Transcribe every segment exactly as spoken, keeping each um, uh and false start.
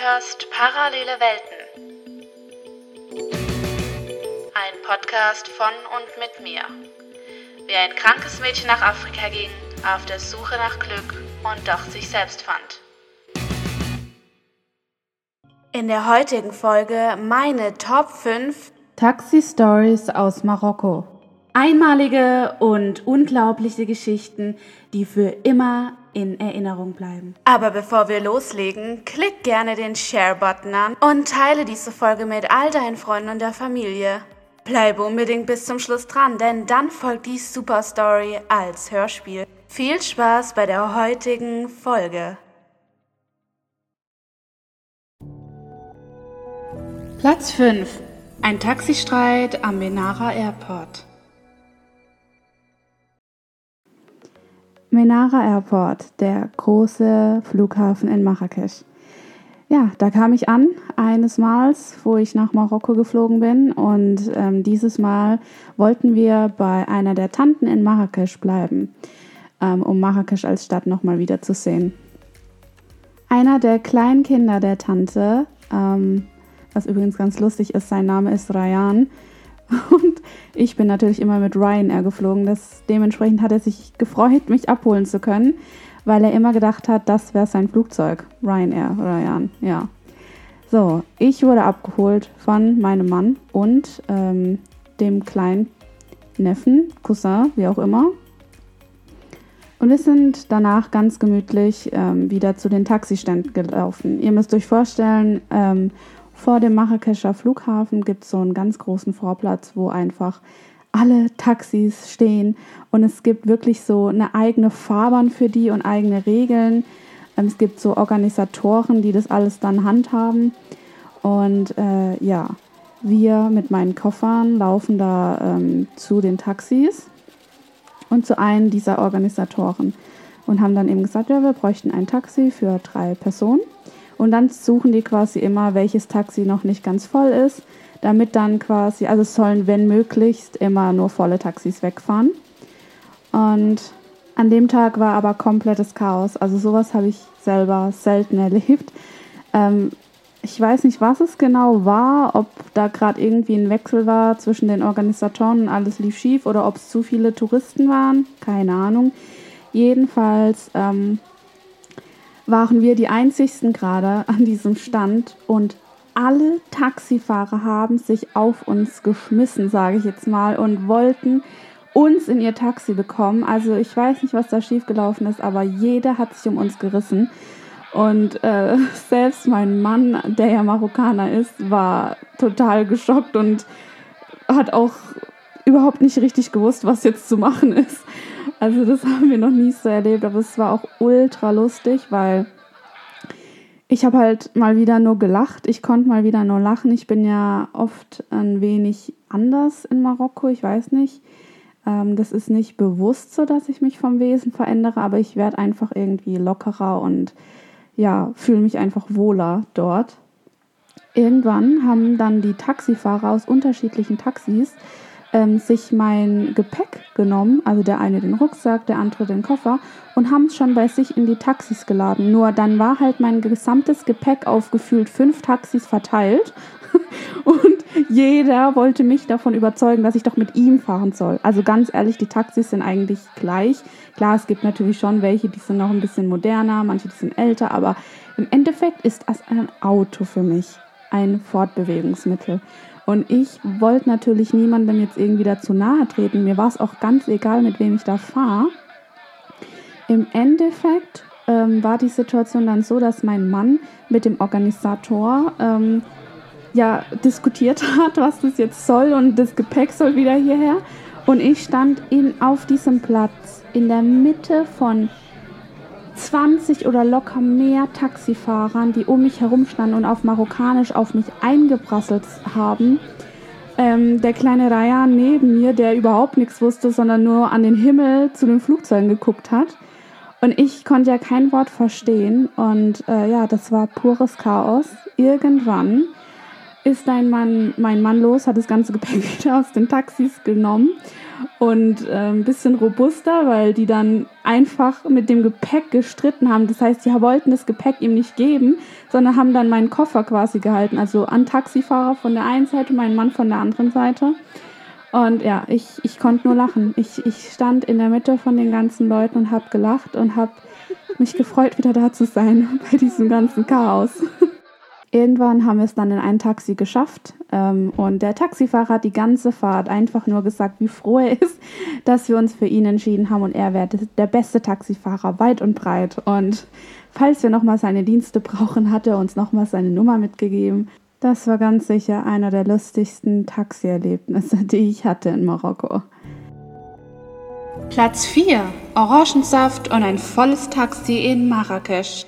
hörst Parallele Welten. Ein Podcast von und mit mir. Wie ein krankes Mädchen nach Afrika ging, auf der Suche nach Glück und doch sich selbst fand. In der heutigen Folge meine Top fünf Taxi-Stories aus Marokko. Einmalige und unglaubliche Geschichten, die für immer in Erinnerung bleiben. Aber bevor wir loslegen, klick gerne den Share-Button an und teile diese Folge mit all deinen Freunden und der Familie. Bleibe unbedingt bis zum Schluss dran, denn dann folgt die Super Story als Hörspiel. Viel Spaß bei der heutigen Folge. Platz fünf. Ein Taxistreit am Menara Airport. Menara Airport, der große Flughafen in Marrakesch. Ja, da kam ich an, eines Mals, wo ich nach Marokko geflogen bin, und ähm, dieses Mal wollten wir bei einer der Tanten in Marrakesch bleiben, ähm, um Marrakesch als Stadt nochmal wieder zu sehen. Einer der kleinen Kinder der Tante, ähm, was übrigens ganz lustig ist, sein Name ist Ryan, und ich bin natürlich immer mit Ryanair geflogen. Das, dementsprechend hat er sich gefreut, mich abholen zu können, weil er immer gedacht hat, das wäre sein Flugzeug. Ryanair, Ryan, ja. So, ich wurde abgeholt von meinem Mann und ähm, dem kleinen Neffen, Cousin, wie auch immer. Und wir sind danach ganz gemütlich ähm, wieder zu den Taxiständen gelaufen. Ihr müsst euch vorstellen, ähm, vor dem Marrakescher Flughafen gibt es so einen ganz großen Vorplatz, wo einfach alle Taxis stehen, und es gibt wirklich so eine eigene Fahrbahn für die und eigene Regeln. Es gibt so Organisatoren, die das alles dann handhaben, und äh, ja, wir mit meinen Koffern laufen da ähm, zu den Taxis und zu einem dieser Organisatoren und haben dann eben gesagt, ja, wir bräuchten ein Taxi für drei Personen. Und dann suchen die quasi immer, welches Taxi noch nicht ganz voll ist, damit dann quasi, also es sollen, wenn möglichst, immer nur volle Taxis wegfahren. Und an dem Tag war aber komplettes Chaos. Also sowas habe ich selber selten erlebt. Ähm, ich weiß nicht, was es genau war, ob da gerade irgendwie ein Wechsel war zwischen den Organisatoren und alles lief schief oder ob es zu viele Touristen waren. Keine Ahnung. Jedenfalls ähm, waren wir die einzigsten gerade an diesem Stand, und alle Taxifahrer haben sich auf uns geschmissen, sage ich jetzt mal, und wollten uns in ihr Taxi bekommen. Also ich weiß nicht, was da schiefgelaufen ist, aber jeder hat sich um uns gerissen. Und äh, selbst mein Mann, der ja Marokkaner ist, war total geschockt und hat auch überhaupt nicht richtig gewusst, was jetzt zu machen ist. Also das haben wir noch nie so erlebt, aber es war auch ultra lustig, weil ich habe halt mal wieder nur gelacht. Ich konnte mal wieder nur lachen. Ich bin ja oft ein wenig anders in Marokko, ich weiß nicht. Ähm, das ist nicht bewusst so, dass ich mich vom Wesen verändere, aber ich werde einfach irgendwie lockerer und ja, fühle mich einfach wohler dort. Irgendwann haben dann die Taxifahrer aus unterschiedlichen Taxis ähm, sich mein Gepäck genommen, also der eine den Rucksack, der andere den Koffer, und haben es schon bei sich in die Taxis geladen. Nur dann war halt mein gesamtes Gepäck auf gefühlt fünf Taxis verteilt und jeder wollte mich davon überzeugen, dass ich doch mit ihm fahren soll. Also ganz ehrlich, die Taxis sind eigentlich gleich. Klar, es gibt natürlich schon welche, die sind noch ein bisschen moderner, manche, die sind älter, aber im Endeffekt ist das ein Auto für mich, ein Fortbewegungsmittel. Und ich wollte natürlich niemandem jetzt irgendwie dazu nahe treten. Mir war es auch ganz egal, mit wem ich da fahre. Im Endeffekt ähm, war die Situation dann so, dass mein Mann mit dem Organisator ähm, ja, diskutiert hat, was das jetzt soll, und das Gepäck soll wieder hierher. Und ich stand in, auf diesem Platz in der Mitte von zwanzig oder locker mehr Taxifahrern, die um mich herum standen und auf Marokkanisch auf mich eingeprasselt haben. Ähm, der kleine Ryan neben mir, der überhaupt nichts wusste, sondern nur an den Himmel zu den Flugzeugen geguckt hat. Und ich konnte ja kein Wort verstehen. Und äh, ja, das war pures Chaos. Irgendwann ist ein Mann, mein Mann los, hat das ganze Gepäck wieder aus den Taxis genommen und äh, ein bisschen robuster, weil die dann einfach mit dem Gepäck gestritten haben. Das heißt, die wollten das Gepäck ihm nicht geben, sondern haben dann meinen Koffer quasi gehalten. Also an Taxifahrer von der einen Seite, mein Mann von der anderen Seite. Und ja, ich, ich konnte nur lachen. Ich, ich stand in der Mitte von den ganzen Leuten und habe gelacht und habe mich gefreut, wieder da zu sein bei diesem ganzen Chaos. Irgendwann haben wir es dann in ein Taxi geschafft ähm, und der Taxifahrer hat die ganze Fahrt einfach nur gesagt, wie froh er ist, dass wir uns für ihn entschieden haben und er wäre der beste Taxifahrer, weit und breit. Und falls wir nochmal seine Dienste brauchen, hat er uns nochmal seine Nummer mitgegeben. Das war ganz sicher einer der lustigsten Taxi-Erlebnisse, die ich hatte in Marokko. Platz vier. Orangensaft und ein volles Taxi in Marrakesch.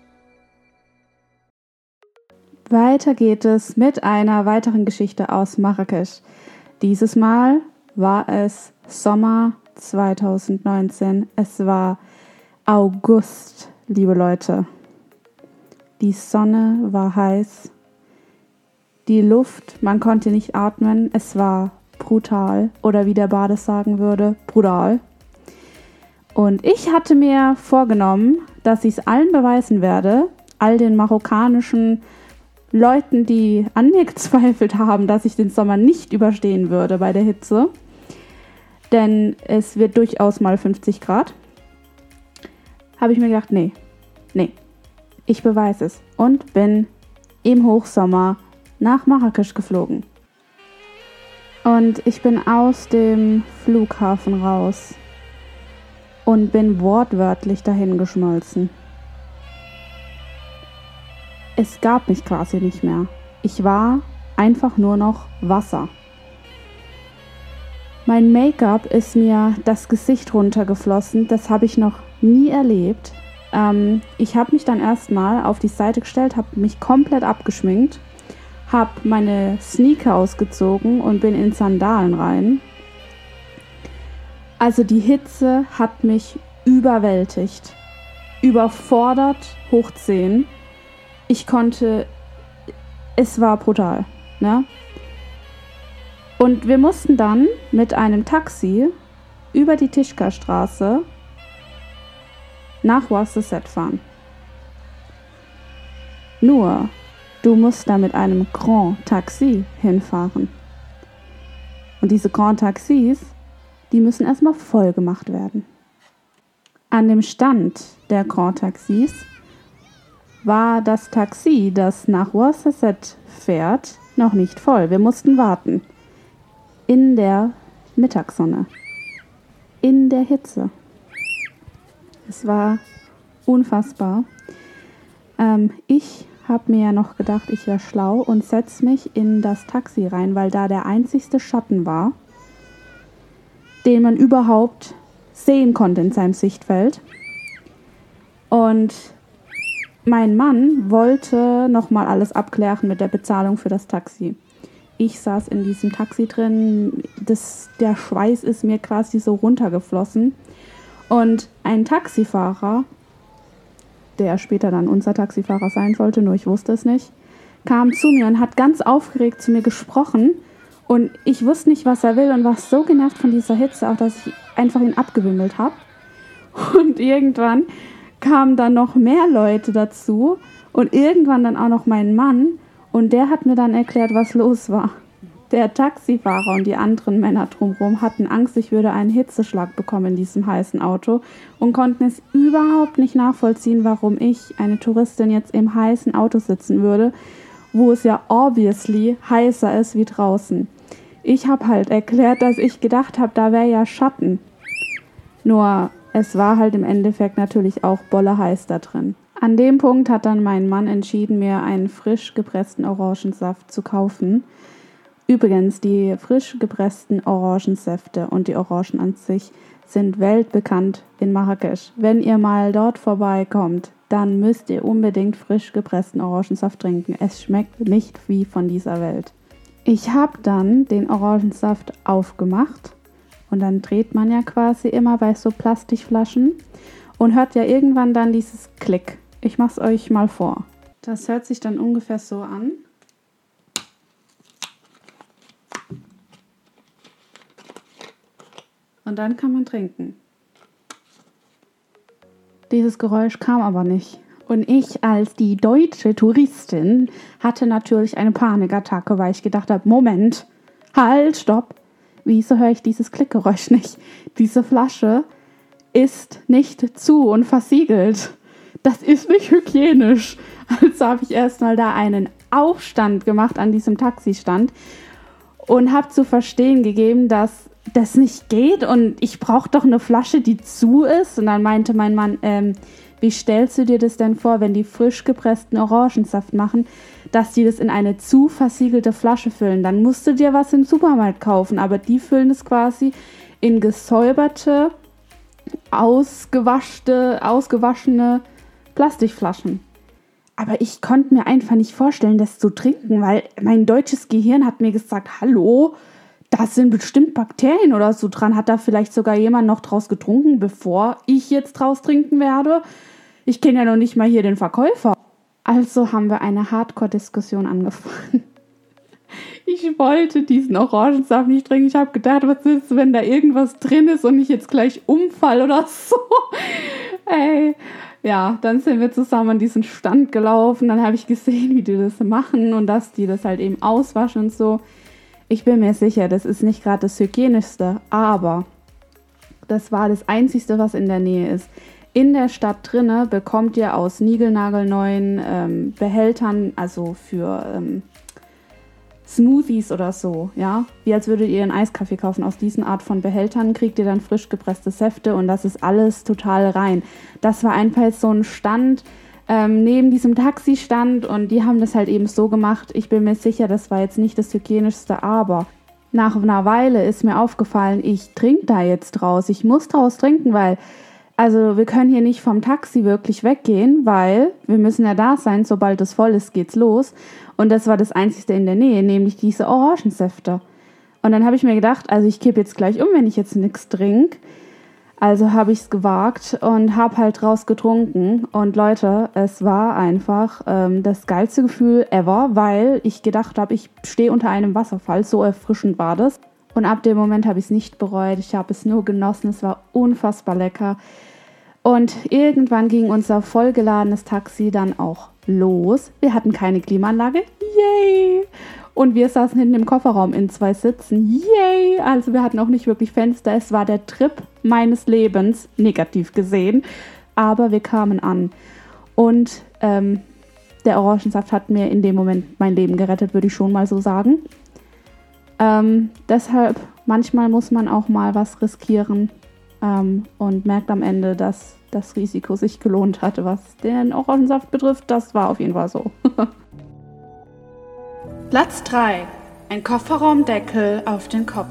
Weiter geht es mit einer weiteren Geschichte aus Marrakesch. Dieses Mal war es Sommer zwanzig neunzehn. Es war August, liebe Leute. Die Sonne war heiß. Die Luft, man konnte nicht atmen. Es war brutal. Oder wie der Bades sagen würde, brutal. Und ich hatte mir vorgenommen, dass ich es allen beweisen werde, all den marokkanischen Leuten, die an mir gezweifelt haben, dass ich den Sommer nicht überstehen würde bei der Hitze. Denn es wird durchaus mal fünfzig Grad. Habe ich mir gedacht, nee, nee, ich beweise es. Und bin im Hochsommer nach Marrakesch geflogen. Und ich bin aus dem Flughafen raus und bin wortwörtlich dahin geschmolzen. Es gab mich quasi nicht mehr. Ich war einfach nur noch Wasser. Mein Make-up ist mir das Gesicht runtergeflossen. Das habe ich noch nie erlebt. Ähm, ich habe mich dann erstmal auf die Seite gestellt, habe mich komplett abgeschminkt, habe meine Sneaker ausgezogen und bin in Sandalen rein. Also die Hitze hat mich überwältigt, überfordert, hoch zehn. Ich konnte, es war brutal, ne? Und wir mussten dann mit einem Taxi über die Tischka-Straße nach Ouarzazate fahren. Nur, du musst da mit einem Grand Taxi hinfahren. Und diese Grand Taxis, die müssen erstmal voll gemacht werden. An dem Stand der Grand Taxis war das Taxi, das nach Ouarzazate fährt, noch nicht voll. Wir mussten warten. In der Mittagssonne. In der Hitze. Es war unfassbar. Ähm, ich habe mir ja noch gedacht, ich wäre schlau und setze mich in das Taxi rein, weil da der einzigste Schatten war, den man überhaupt sehen konnte in seinem Sichtfeld. Und mein Mann wollte nochmal alles abklären mit der Bezahlung für das Taxi. Ich saß in diesem Taxi drin, das, der Schweiß ist mir quasi so runtergeflossen. Und ein Taxifahrer, der später dann unser Taxifahrer sein sollte, nur ich wusste es nicht, kam zu mir und hat ganz aufgeregt zu mir gesprochen. Und ich wusste nicht, was er will und war so genervt von dieser Hitze, auch dass ich einfach ihn abgewimmelt habe. Und irgendwann kamen dann noch mehr Leute dazu und irgendwann dann auch noch mein Mann und der hat mir dann erklärt, was los war. Der Taxifahrer und die anderen Männer drumherum hatten Angst, ich würde einen Hitzeschlag bekommen in diesem heißen Auto und konnten es überhaupt nicht nachvollziehen, warum ich, eine Touristin, jetzt im heißen Auto sitzen würde, wo es ja obviously heißer ist wie draußen. Ich habe halt erklärt, dass ich gedacht habe, da wäre ja Schatten. Nur es war halt im Endeffekt natürlich auch bolle heiß da drin. An dem Punkt hat dann mein Mann entschieden, mir einen frisch gepressten Orangensaft zu kaufen. Übrigens, die frisch gepressten Orangensäfte und die Orangen an sich sind weltbekannt in Marrakesch. Wenn ihr mal dort vorbeikommt, dann müsst ihr unbedingt frisch gepressten Orangensaft trinken. Es schmeckt nicht wie von dieser Welt. Ich habe dann den Orangensaft aufgemacht. Und dann dreht man ja quasi immer bei so Plastikflaschen und hört ja irgendwann dann dieses Klick. Ich mache es euch mal vor. Das hört sich dann ungefähr so an. Und dann kann man trinken. Dieses Geräusch kam aber nicht. Und ich als die deutsche Touristin hatte natürlich eine Panikattacke, weil ich gedacht habe, Moment, halt, stopp. Wieso höre ich dieses Klickgeräusch nicht? Diese Flasche ist nicht zu und versiegelt. Das ist nicht hygienisch. Also habe ich erstmal da einen Aufstand gemacht an diesem Taxistand und habe zu verstehen gegeben, dass das nicht geht und ich brauche doch eine Flasche, die zu ist. Und dann meinte mein Mann, ähm, wie stellst du dir das denn vor, wenn die frisch gepressten Orangensaft machen, dass die das in eine zu versiegelte Flasche füllen? Dann musst du dir was im Supermarkt kaufen, aber die füllen es quasi in gesäuberte, ausgewaschte, ausgewaschene Plastikflaschen. Aber ich konnte mir einfach nicht vorstellen, das zu trinken, weil mein deutsches Gehirn hat mir gesagt, hallo, da sind bestimmt Bakterien oder so dran. Hat da vielleicht sogar jemand noch draus getrunken, bevor ich jetzt draus trinken werde? Ich kenne ja noch nicht mal hier den Verkäufer. Also haben wir eine Hardcore-Diskussion angefangen. Ich wollte diesen Orangensaft nicht trinken. Ich habe gedacht, was ist, wenn da irgendwas drin ist und ich jetzt gleich umfall oder so. Ey, ja, dann sind wir zusammen an diesen Stand gelaufen. Dann habe ich gesehen, wie die das machen und dass die das halt eben auswaschen und so. Ich bin mir sicher, das ist nicht gerade das Hygienischste, aber das war das Einzigste, was in der Nähe ist. In der Stadt drinne bekommt ihr aus niegelnagelneuen ähm, Behältern, also für ähm, Smoothies oder so, ja, wie als würdet ihr einen Eiskaffee kaufen. Aus diesen Art von Behältern kriegt ihr dann frisch gepresste Säfte und das ist alles total rein. Das war einfach jetzt so ein Stand ähm, neben diesem Taxistand und die haben das halt eben so gemacht. Ich bin mir sicher, das war jetzt nicht das Hygienischste, aber nach einer Weile ist mir aufgefallen, ich trinke da jetzt draus. Ich muss draus trinken, weil, also wir können hier nicht vom Taxi wirklich weggehen, weil wir müssen ja da sein, sobald es voll ist, geht's los. Und das war das Einzige in der Nähe, nämlich diese Orangensäfte. Und dann habe ich mir gedacht, also ich kippe jetzt gleich um, wenn ich jetzt nichts trinke. Also habe ich es gewagt und habe halt draus getrunken. Und Leute, es war einfach ähm, das geilste Gefühl ever, weil ich gedacht habe, ich stehe unter einem Wasserfall. So erfrischend war das. Und ab dem Moment habe ich es nicht bereut. Ich habe es nur genossen. Es war unfassbar lecker. Und irgendwann ging unser vollgeladenes Taxi dann auch los. Wir hatten keine Klimaanlage. Yay! Und wir saßen hinten im Kofferraum in zwei Sitzen. Yay! Also wir hatten auch nicht wirklich Fenster. Es war der Trip meines Lebens, negativ gesehen. Aber wir kamen an. Und ähm, der Orangensaft hat mir in dem Moment mein Leben gerettet, würde ich schon mal so sagen. Ähm, deshalb, manchmal muss man auch mal was riskieren ähm, und merkt am Ende, dass das Risiko sich gelohnt hatte, was den Orangensaft betrifft. Das war auf jeden Fall so. Platz drei. Ein Kofferraumdeckel auf den Kopf.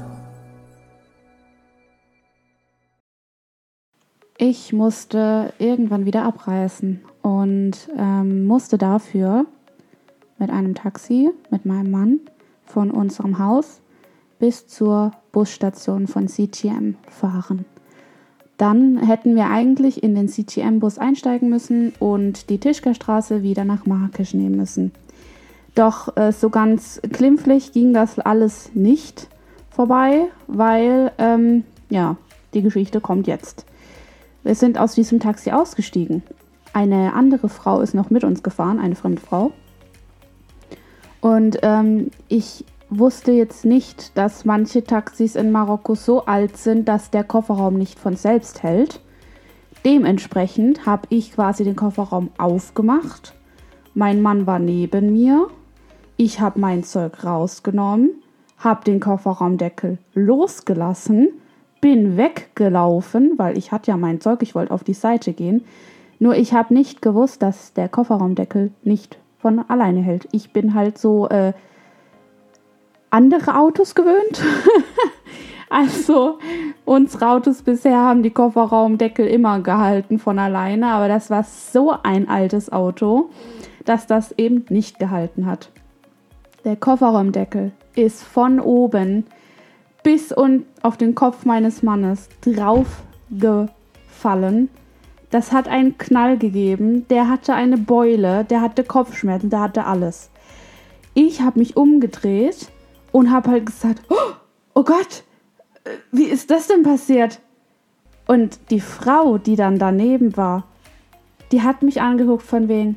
Ich musste irgendwann wieder abreisen und ähm, musste dafür mit einem Taxi, mit meinem Mann, von unserem Haus bis zur Busstation von C G M fahren. Dann hätten wir eigentlich in den C G M-Bus einsteigen müssen und die Tischkerstraße wieder nach Marrakesch nehmen müssen. Doch äh, so ganz glimpflich ging das alles nicht vorbei, weil, ähm, ja, die Geschichte kommt jetzt. Wir sind aus diesem Taxi ausgestiegen. Eine andere Frau ist noch mit uns gefahren, eine fremde Frau. Und ähm, ich wusste jetzt nicht, dass manche Taxis in Marokko so alt sind, dass der Kofferraum nicht von selbst hält. Dementsprechend habe ich quasi den Kofferraum aufgemacht. Mein Mann war neben mir. Ich habe mein Zeug rausgenommen, habe den Kofferraumdeckel losgelassen, bin weggelaufen, weil ich hatte ja mein Zeug, ich wollte auf die Seite gehen. Nur ich habe nicht gewusst, dass der Kofferraumdeckel nicht von alleine hält. Ich bin halt so äh, andere Autos gewöhnt. Also unsere Autos bisher haben die Kofferraumdeckel immer gehalten von alleine, aber das war so ein altes Auto, dass das eben nicht gehalten hat. Der Kofferraumdeckel ist von oben bis und auf den Kopf meines Mannes drauf gefallen. Das hat einen Knall gegeben. Der hatte eine Beule, der hatte Kopfschmerzen, der hatte alles. Ich habe mich umgedreht und habe halt gesagt, oh, oh Gott, wie ist das denn passiert? Und die Frau, die dann daneben war, die hat mich angeguckt von wegen,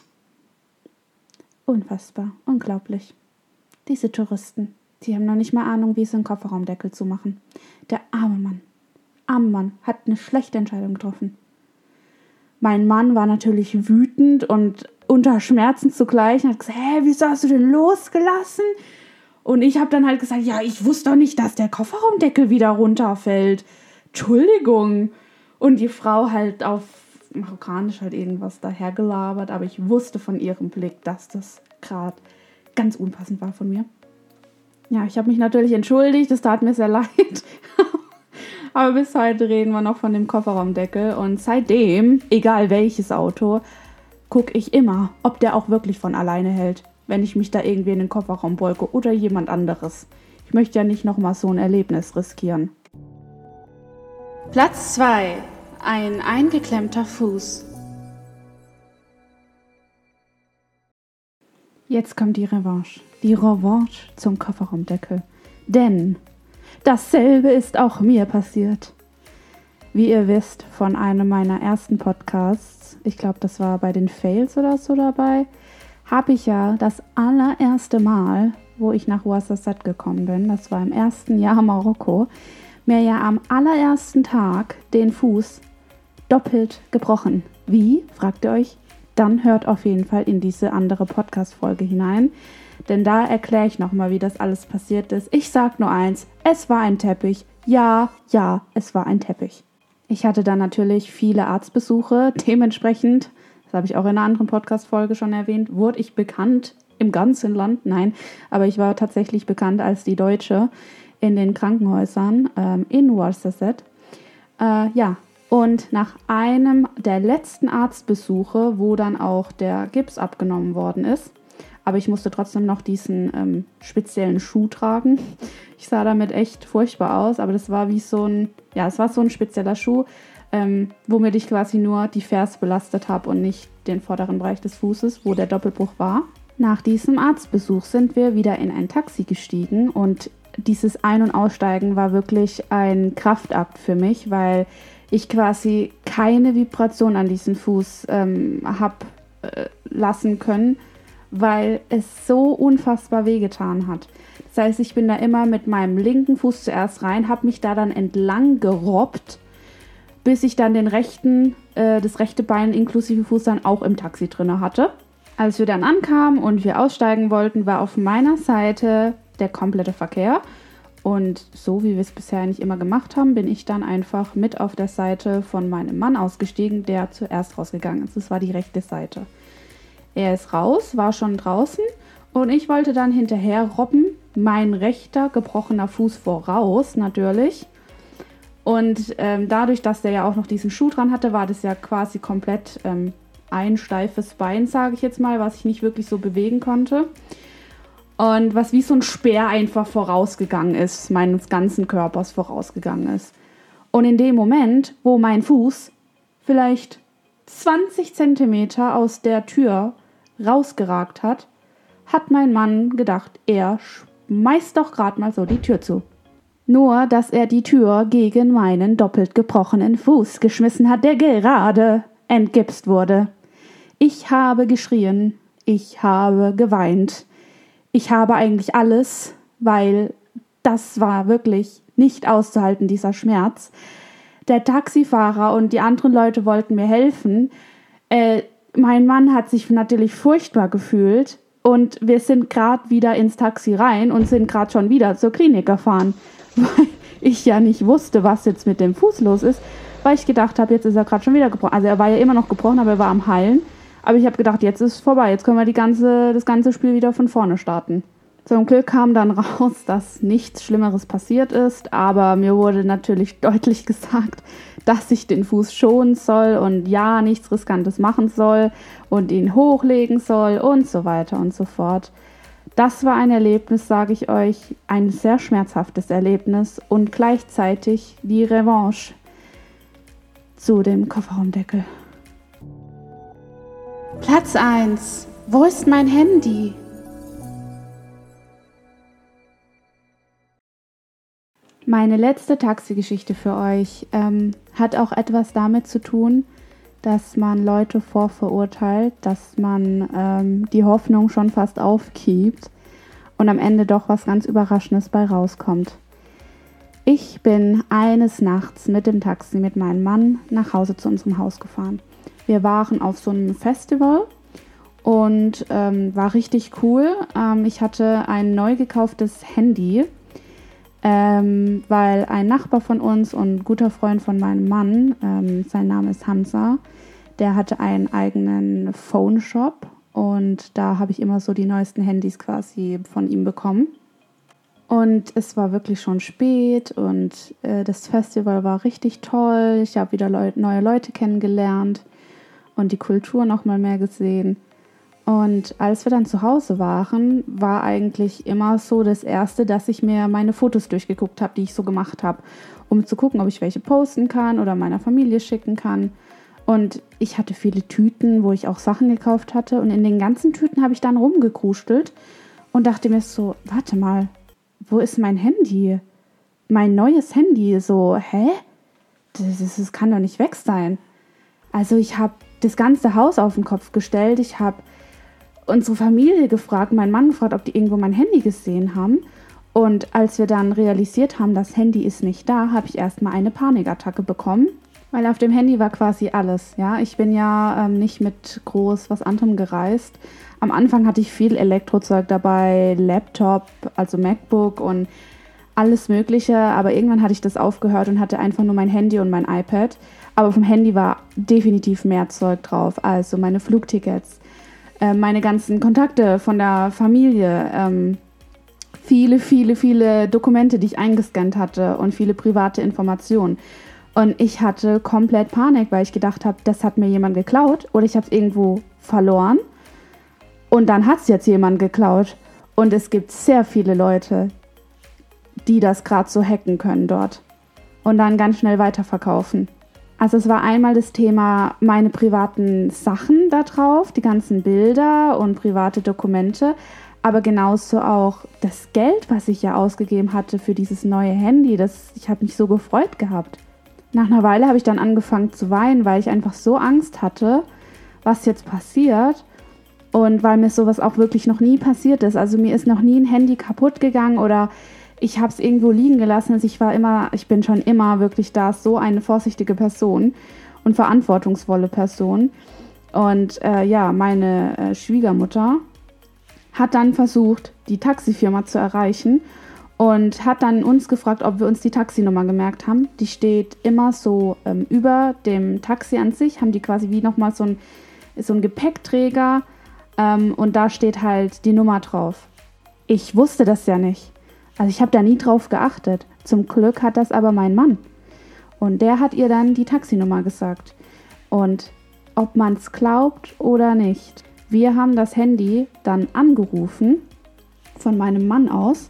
unfassbar, unglaublich. Diese Touristen, die haben noch nicht mal Ahnung, wie sie einen Kofferraumdeckel zu machen. Der arme Mann, arme Mann, hat eine schlechte Entscheidung getroffen. Mein Mann war natürlich wütend und unter Schmerzen zugleich und hat gesagt, hä, wieso hast du den losgelassen? Und ich habe dann halt gesagt, ja, ich wusste doch nicht, dass der Kofferraumdeckel wieder runterfällt. Entschuldigung. Und die Frau halt auf Marokkanisch halt irgendwas dahergelabert, aber ich wusste von ihrem Blick, dass das gerade ganz unpassend war von mir. Ja, ich habe mich natürlich entschuldigt, es tat mir sehr leid. Aber bis heute reden wir noch von dem Kofferraumdeckel und seitdem, egal welches Auto, gucke ich immer, ob der auch wirklich von alleine hält, wenn ich mich da irgendwie in den Kofferraum beuge oder jemand anderes. Ich möchte ja nicht nochmal so ein Erlebnis riskieren. Platz zwei. Ein eingeklemmter Fuß. Jetzt kommt die Revanche. Die Revanche zum Kofferraumdeckel. Denn dasselbe ist auch mir passiert. Wie ihr wisst, von einem meiner ersten Podcasts, ich glaube, das war bei den Fails oder so dabei, habe ich ja das allererste Mal, wo ich nach Ouarzazate gekommen bin, das war im ersten Jahr Marokko, mir ja am allerersten Tag den Fuß doppelt gebrochen. Wie? Fragt ihr euch? Dann hört auf jeden Fall in diese andere Podcast-Folge hinein, denn da erkläre ich nochmal, wie das alles passiert ist. Ich sage nur eins, es war ein Teppich. Ja, ja, es war ein Teppich. Ich hatte dann natürlich viele Arztbesuche, dementsprechend, das habe ich auch in einer anderen Podcast-Folge schon erwähnt, wurde ich bekannt im ganzen Land, nein, aber ich war tatsächlich bekannt als die Deutsche in den Krankenhäusern ähm, in Ouarzazate. Äh, ja, und nach einem der letzten Arztbesuche, wo dann auch der Gips abgenommen worden ist, aber ich musste trotzdem noch diesen ähm, speziellen Schuh tragen. Ich sah damit echt furchtbar aus, aber das war wie so ein, ja, es war so ein spezieller Schuh, ähm, womit ich quasi nur die Ferse belastet habe und nicht den vorderen Bereich des Fußes, wo der Doppelbruch war. Nach diesem Arztbesuch sind wir wieder in ein Taxi gestiegen und dieses Ein- und Aussteigen war wirklich ein Kraftakt für mich, weil ich quasi keine Vibration an diesem Fuß ähm, habe äh, lassen können, weil es so unfassbar wehgetan hat. Das heißt, ich bin da immer mit meinem linken Fuß zuerst rein, habe mich da dann entlang gerobbt, bis ich dann den rechten, äh, das rechte Bein inklusive Fuß dann auch im Taxi drin hatte. Als wir dann ankamen und wir aussteigen wollten, war auf meiner Seite der komplette Verkehr. Und so wie wir es bisher eigentlich immer gemacht haben, bin ich dann einfach mit auf der Seite von meinem Mann ausgestiegen, der zuerst rausgegangen ist. Das war die rechte Seite. Er ist raus, war schon draußen und ich wollte dann hinterher robben, mein rechter gebrochener Fuß voraus natürlich. Und ähm, dadurch, dass der ja auch noch diesen Schuh dran hatte, war das ja quasi komplett ähm, ein steifes Bein, sage ich jetzt mal, was ich nicht wirklich so bewegen konnte. Und was wie so ein Speer einfach vorausgegangen ist, meines ganzen Körpers vorausgegangen ist. Und in dem Moment, wo mein Fuß vielleicht zwanzig Zentimeter aus der Tür rausgeragt hat, hat mein Mann gedacht, er schmeißt doch gerade mal so die Tür zu. Nur, dass er die Tür gegen meinen doppelt gebrochenen Fuß geschmissen hat, der gerade entgipst wurde. Ich habe geschrien, ich habe geweint. Ich habe eigentlich alles, weil das war wirklich nicht auszuhalten, dieser Schmerz. Der Taxifahrer und die anderen Leute wollten mir helfen. Äh, mein Mann hat sich natürlich furchtbar gefühlt und wir sind gerade wieder ins Taxi rein und sind gerade schon wieder zur Klinik gefahren, weil ich ja nicht wusste, was jetzt mit dem Fuß los ist, weil ich gedacht habe, jetzt ist er gerade schon wieder gebrochen. Also er war ja immer noch gebrochen, aber er war am Heilen. Aber ich habe gedacht, jetzt ist es vorbei, jetzt können wir die ganze, das ganze Spiel wieder von vorne starten. Zum Glück kam dann raus, dass nichts Schlimmeres passiert ist, aber mir wurde natürlich deutlich gesagt, dass ich den Fuß schonen soll und ja, nichts Riskantes machen soll und ihn hochlegen soll und so weiter und so fort. Das war ein Erlebnis, sage ich euch, ein sehr schmerzhaftes Erlebnis und gleichzeitig die Revanche zu dem Kofferraumdeckel. Platz eins. Wo ist mein Handy? Meine letzte Taxi-Geschichte für euch ähm, hat auch etwas damit zu tun, dass man Leute vorverurteilt, dass man ähm, die Hoffnung schon fast aufgibt und am Ende doch was ganz Überraschendes bei rauskommt. Ich bin eines Nachts mit dem Taxi mit meinem Mann nach Hause zu unserem Haus gefahren. Wir waren auf so einem Festival und ähm, war richtig cool. Ähm, ich hatte ein neu gekauftes Handy, ähm, weil ein Nachbar von uns und ein guter Freund von meinem Mann, ähm, sein Name ist Hamza, der hatte einen eigenen Phone-Shop und da habe ich immer so die neuesten Handys quasi von ihm bekommen. Und es war wirklich schon spät und äh, das Festival war richtig toll. Ich habe wieder Leu- neue Leute kennengelernt und die Kultur noch mal mehr gesehen. Und als wir dann zu Hause waren, war eigentlich immer so das Erste, dass ich mir meine Fotos durchgeguckt habe, die ich so gemacht habe, um zu gucken, ob ich welche posten kann oder meiner Familie schicken kann. Und ich hatte viele Tüten, wo ich auch Sachen gekauft hatte. Und in den ganzen Tüten habe ich dann rumgekrustelt und dachte mir so, warte mal, wo ist mein Handy? Mein neues Handy. So, hä? Das, das, das kann doch nicht weg sein. Also ich habe das ganze Haus auf den Kopf gestellt. Ich habe unsere Familie gefragt, meinen Mann gefragt, ob die irgendwo mein Handy gesehen haben. Und als wir dann realisiert haben, das Handy ist nicht da, habe ich erstmal eine Panikattacke bekommen. Weil auf dem Handy war quasi alles. Ja, ich bin ja ähm, nicht mit groß was anderem gereist. Am Anfang hatte ich viel Elektrozeug dabei, Laptop, also MacBook und alles Mögliche. Aber irgendwann hatte ich das aufgehört und hatte einfach nur mein Handy und mein iPad. Aber vom Handy war definitiv mehr Zeug drauf. Also meine Flugtickets, äh, meine ganzen Kontakte von der Familie, ähm, viele, viele, viele Dokumente, die ich eingescannt hatte und viele private Informationen. Und ich hatte komplett Panik, weil ich gedacht habe, das hat mir jemand geklaut oder ich habe es irgendwo verloren. Und dann hat es jetzt jemand geklaut. Und es gibt sehr viele Leute, die das gerade so hacken können dort und dann ganz schnell weiterverkaufen. Also es war einmal das Thema meine privaten Sachen da drauf, die ganzen Bilder und private Dokumente, aber genauso auch das Geld, was ich ja ausgegeben hatte für dieses neue Handy. Das, ich habe mich so gefreut gehabt. Nach einer Weile habe ich dann angefangen zu weinen, weil ich einfach so Angst hatte, was jetzt passiert. Und weil mir sowas auch wirklich noch nie passiert ist. Also mir ist noch nie ein Handy kaputt gegangen oder ich habe es irgendwo liegen gelassen. Also ich war immer, ich bin schon immer wirklich da so eine vorsichtige Person und verantwortungsvolle Person. Und äh, ja, meine äh, Schwiegermutter hat dann versucht, die Taxifirma zu erreichen und hat dann uns gefragt, ob wir uns die Taxinummer gemerkt haben. Die steht immer so ähm, über dem Taxi an sich, haben die quasi wie nochmal so ein, so ein Gepäckträger ähm, und da steht halt die Nummer drauf. Ich wusste das ja nicht. Also ich habe da nie drauf geachtet. Zum Glück hat das aber mein Mann. Und der hat ihr dann die Taxinummer gesagt. Und ob man es glaubt oder nicht, wir haben das Handy dann angerufen von meinem Mann aus.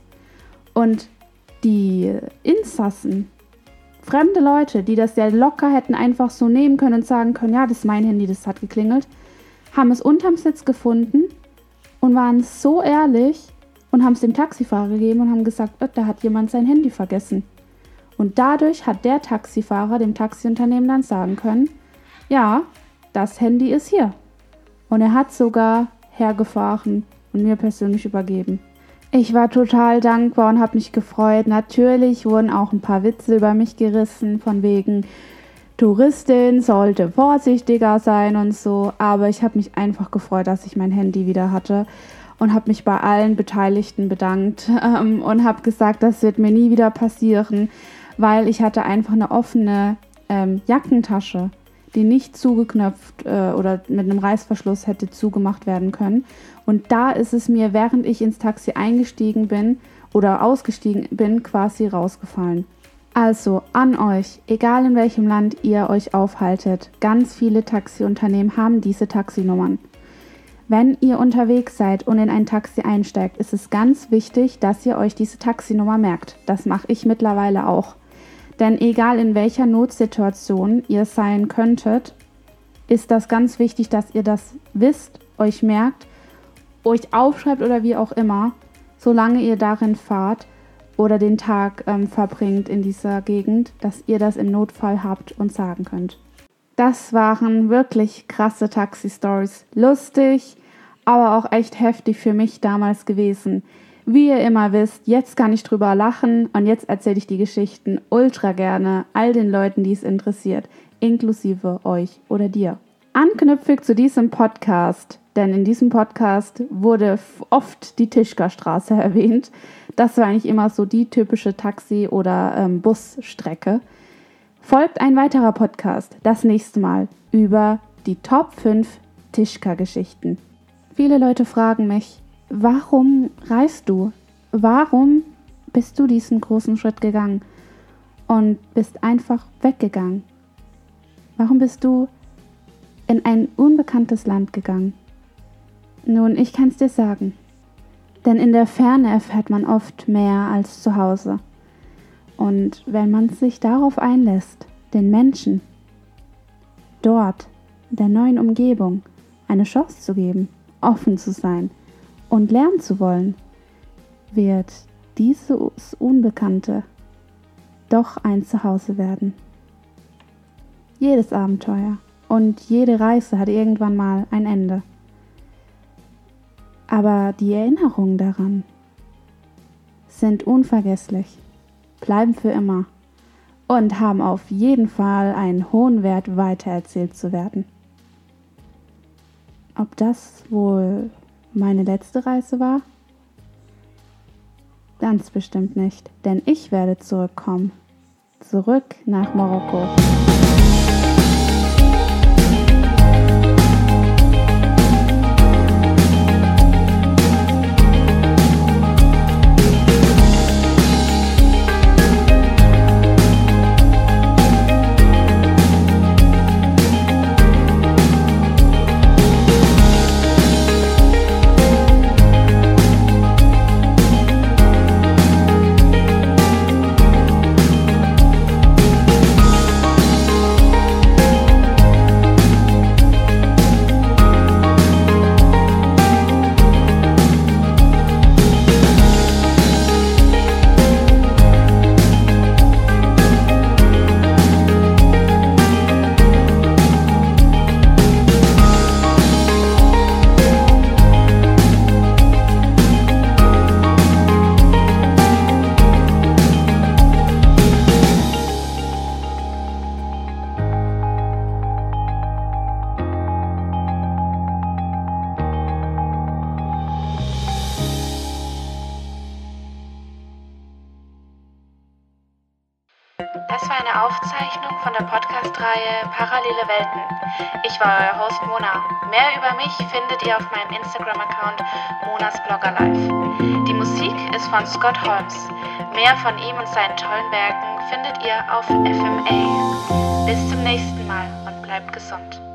Und die Insassen, fremde Leute, die das ja locker hätten einfach so nehmen können und sagen können, ja, das ist mein Handy, das hat geklingelt, haben es unterm Sitz gefunden und waren so ehrlich und haben es dem Taxifahrer gegeben und haben gesagt, oh, da hat jemand sein Handy vergessen. Und dadurch hat der Taxifahrer dem Taxiunternehmen dann sagen können, ja, das Handy ist hier. Und er hat sogar hergefahren und mir persönlich übergeben. Ich war total dankbar und habe mich gefreut. Natürlich wurden auch ein paar Witze über mich gerissen, von wegen Touristin sollte vorsichtiger sein und so. Aber ich habe mich einfach gefreut, dass ich mein Handy wieder hatte und habe mich bei allen Beteiligten bedankt ähm, und habe gesagt, das wird mir nie wieder passieren, weil ich hatte einfach eine offene ähm, Jackentasche, die nicht zugeknöpft äh, oder mit einem Reißverschluss hätte zugemacht werden können. Und da ist es mir, während ich ins Taxi eingestiegen bin oder ausgestiegen bin, quasi rausgefallen. Also an euch, egal in welchem Land ihr euch aufhaltet, ganz viele Taxiunternehmen haben diese Taxinummern. Wenn ihr unterwegs seid und in ein Taxi einsteigt, ist es ganz wichtig, dass ihr euch diese Taxinummer merkt. Das mache ich mittlerweile auch. Denn egal in welcher Notsituation ihr sein könntet, ist das ganz wichtig, dass ihr das wisst, euch merkt, euch aufschreibt oder wie auch immer, solange ihr darin fahrt oder den Tag ähm, verbringt in dieser Gegend, dass ihr das im Notfall habt und sagen könnt. Das waren wirklich krasse Taxi-Stories. Lustig, aber auch echt heftig für mich damals gewesen. Wie ihr immer wisst, jetzt kann ich drüber lachen und jetzt erzähle ich die Geschichten ultra gerne all den Leuten, die es interessiert, inklusive euch oder dir. Anknüpfend zu diesem Podcast, denn in diesem Podcast wurde oft die Tischkerstraße erwähnt. Das war eigentlich immer so die typische Taxi- oder ähm, Busstrecke. Folgt ein weiterer Podcast, das nächste Mal, über die Top fünf Tischker-Geschichten. Viele Leute fragen mich, warum reist du? Warum bist du diesen großen Schritt gegangen und bist einfach weggegangen? Warum bist du in ein unbekanntes Land gegangen? Nun, ich kann es dir sagen, denn in der Ferne erfährt man oft mehr als zu Hause. Und wenn man sich darauf einlässt, den Menschen dort, in der neuen Umgebung, eine Chance zu geben, offen zu sein und lernen zu wollen, wird dieses Unbekannte doch ein Zuhause werden. Jedes Abenteuer und jede Reise hat irgendwann mal ein Ende. Aber die Erinnerungen daran sind unvergesslich, bleiben für immer und haben auf jeden Fall einen hohen Wert, weitererzählt zu werden. Ob das wohl meine letzte Reise war? Ganz bestimmt nicht, denn ich werde zurückkommen. Zurück nach Marokko. Das war eine Aufzeichnung von der Podcast-Reihe Parallele Welten. Ich war euer Host Mona. Mehr über mich findet ihr auf meinem Instagram-Account Monas Blogger Live. Die Musik ist von Scott Holmes. Mehr von ihm und seinen tollen Werken findet ihr auf F M A. Bis zum nächsten Mal und bleibt gesund.